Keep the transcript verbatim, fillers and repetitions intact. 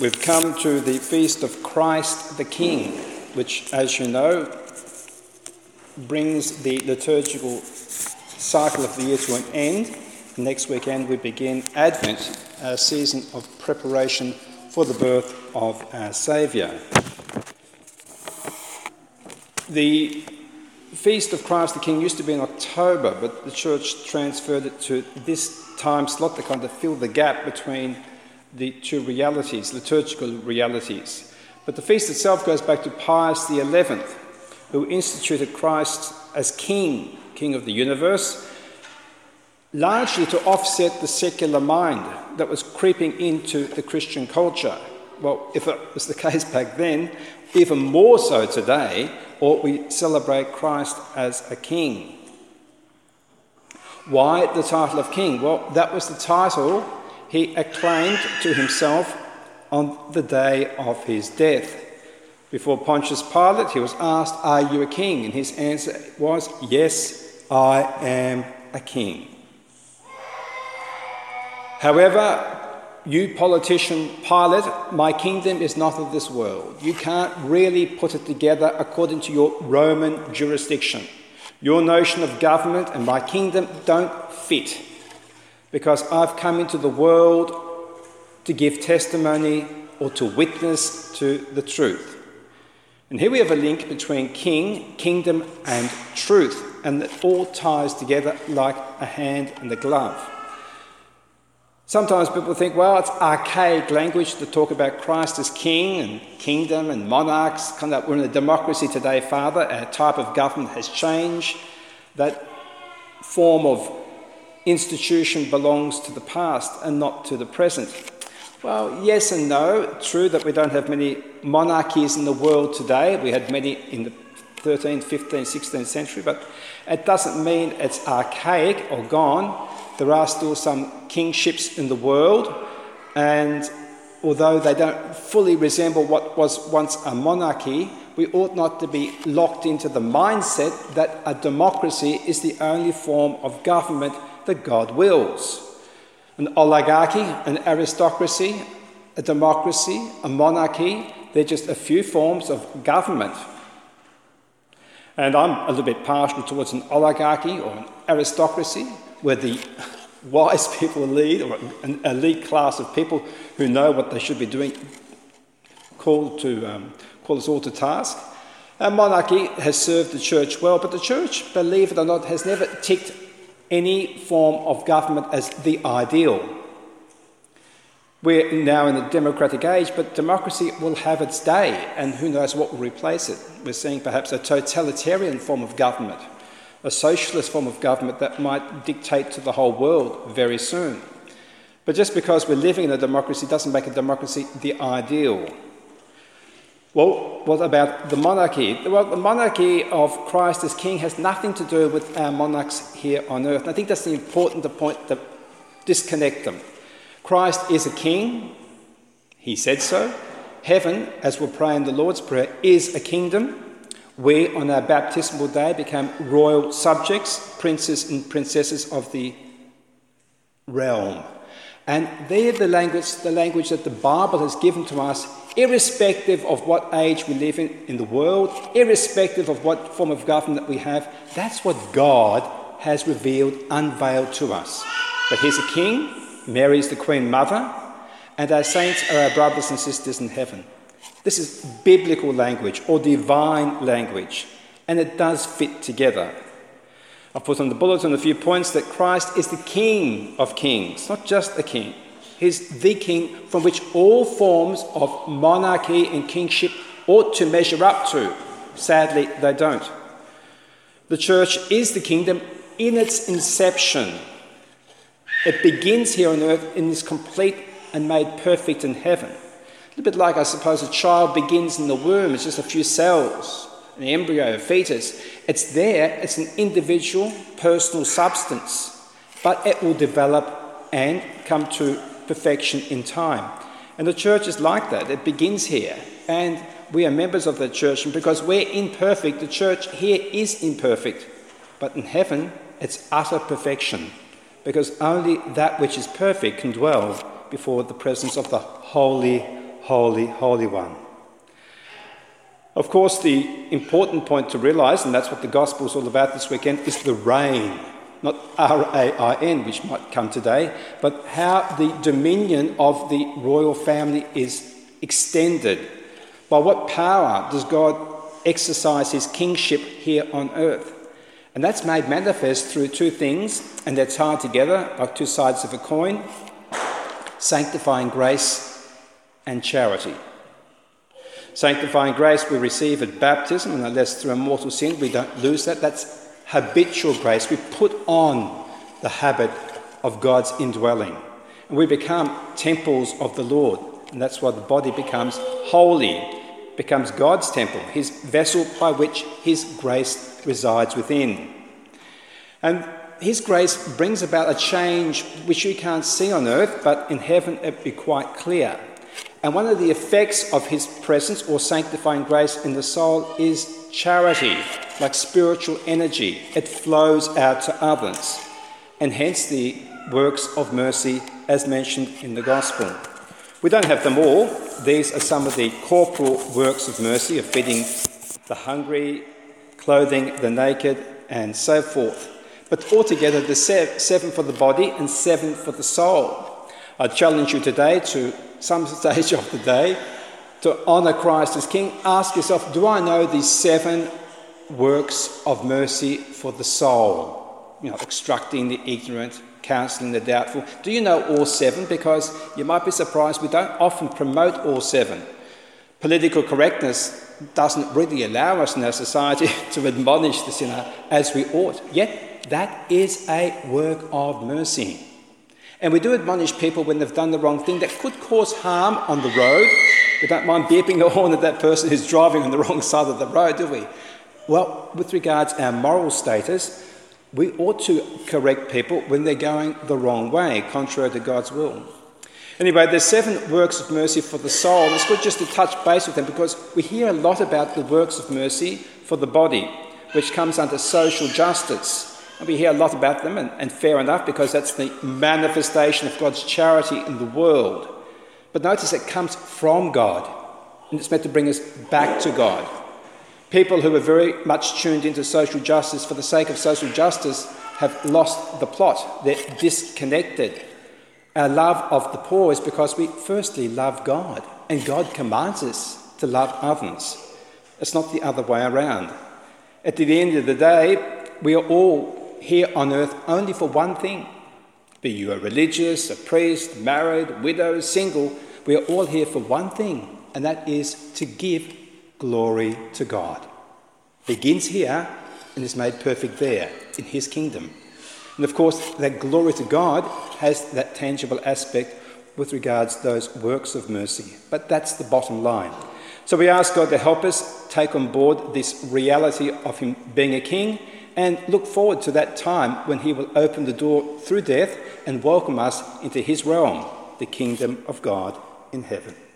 We've come to the feast of Christ the King, which, as you know, brings the liturgical cycle of the year to an end. Next weekend we begin Advent, a season of preparation for the birth of our Saviour. The Feast of Christ the King used to be in October, but the Church transferred it to this time slot to kind of fill the gap between the two realities, liturgical realities. But the feast itself goes back to Pius the eleventh, who instituted Christ as King, King of the universe, largely to offset the secular mind that was creeping into the Christian culture. Well, if it was the case back then, even more so today, ought we celebrate Christ as a king. Why the title of king? Well, that was the title he acclaimed to himself on the day of his death. Before Pontius Pilate, he was asked, "Are you a king?" And his answer was, "Yes, I am a king." However, you politician Pilate, my kingdom is not of this world. You can't really put it together according to your Roman jurisdiction. Your notion of government and my kingdom don't fit, because I've come into the world to give testimony or to witness to the truth. And here we have a link between king, kingdom and truth, and it all ties together like a hand and a glove. Sometimes people think, well, it's archaic language to talk about Christ as king and kingdom and monarchs. Kind of, we're in a democracy today, Father. Our type of government has changed. That form of institution belongs to the past and not to the present. Well, yes and no. True that we don't have many monarchies in the world today. We had many in the thirteenth, fifteenth, sixteenth century, but it doesn't mean it's archaic or gone. There are still some kingships in the world, and although they don't fully resemble what was once a monarchy, we ought not to be locked into the mindset that a democracy is the only form of government that God wills. An oligarchy, an aristocracy, a democracy, a monarchy, they're just a few forms of government. And I'm a little bit partial towards an oligarchy or an aristocracy, where the wise people lead, or an elite class of people who know what they should be doing, called to um, call us all to task. A monarchy has served the church well, but the church, believe it or not, has never ticked any form of government as the ideal. We're now in a democratic age, but democracy will have its day, and who knows what will replace it. We're seeing perhaps a totalitarian form of government, a socialist form of government that might dictate to the whole world very soon. But just because we're living in a democracy doesn't make a democracy the ideal. Well, what about the monarchy? Well, the monarchy of Christ as King has nothing to do with our monarchs here on earth. And I think that's the important point to disconnect them. Christ is a king. He said so. Heaven, as we'll pray in the Lord's Prayer, is a kingdom. We, on our baptismal day, become royal subjects, princes and princesses of the realm. And they're the language, the language that the Bible has given to us, irrespective of what age we live in in the world, irrespective of what form of government we have. That's what God has revealed, unveiled to us. But he's a king, Mary is the Queen Mother, and our saints are our brothers and sisters in heaven. This is biblical language or divine language, and it does fit together. I've put on the bulletin a few points that Christ is the King of kings, not just a king. He's the king from which all forms of monarchy and kingship ought to measure up to. Sadly, they don't. The church is the kingdom in its inception. It begins here on earth and is complete and made perfect in heaven. A little bit like, I suppose, a child begins in the womb. It's just a few cells, an embryo, a fetus. It's there, it's an individual, personal substance, but it will develop and come to perfection in time. And the church is like that. It begins here, and we are members of the church, and because we're imperfect, the church here is imperfect. But in heaven, it's utter perfection, because only that which is perfect can dwell before the presence of the Holy holy, holy one. Of course, the important point to realise, and that's what the gospel is all about this weekend, is the reign. Not R A I N, which might come today, but how the dominion of the royal family is extended. By what power does God exercise his kingship here on earth? And that's made manifest through two things, and they're tied together like two sides of a coin: sanctifying grace and charity. Sanctifying grace we receive at baptism, and unless through a mortal sin we don't lose that. That's habitual grace. We put on the habit of God's indwelling, and we become temples of the Lord, and that's why the body becomes holy, becomes God's temple, his vessel by which his grace resides within. And his grace brings about a change which you can't see on earth, but in heaven it'll be quite clear. And one of the effects of his presence or sanctifying grace in the soul is charity, like spiritual energy. It flows out to others, and hence the works of mercy as mentioned in the gospel. We don't have them all. These are some of the corporal works of mercy, of feeding the hungry, clothing the naked, and so forth. But altogether, there's seven for the body and seven for the soul. I challenge you today, to some stage of the day, to honour Christ as King. Ask yourself, do I know these seven works of mercy for the soul? You know, instructing the ignorant, counselling the doubtful. Do you know all seven? Because you might be surprised, we don't often promote all seven. Political correctness doesn't really allow us in our society to admonish the sinner as we ought. Yet that is a work of mercy. And we do admonish people when they've done the wrong thing that could cause harm on the road. We don't mind beeping the horn at that person who's driving on the wrong side of the road, do we? Well, with regards to our moral status, we ought to correct people when they're going the wrong way, contrary to God's will. Anyway, there's seven works of mercy for the soul. And it's good just to touch base with them, because we hear a lot about the works of mercy for the body, which comes under social justice. And we hear a lot about them, and, and fair enough, because that's the manifestation of God's charity in the world. But notice it comes from God, and it's meant to bring us back to God. People who are very much tuned into social justice for the sake of social justice have lost the plot. They're disconnected. Our love of the poor is because we firstly love God, and God commands us to love others. It's not the other way around. At the end of the day, we are all here on earth only for one thing. Be you a religious, a priest, married, widow, single, we are all here for one thing, and that is to give glory to God. Begins here and is made perfect there, in his kingdom. And of course, that glory to God has that tangible aspect with regards to those works of mercy. But that's the bottom line. So we ask God to help us take on board this reality of him being a king, and look forward to that time when he will open the door through death and welcome us into his realm, the kingdom of God in heaven.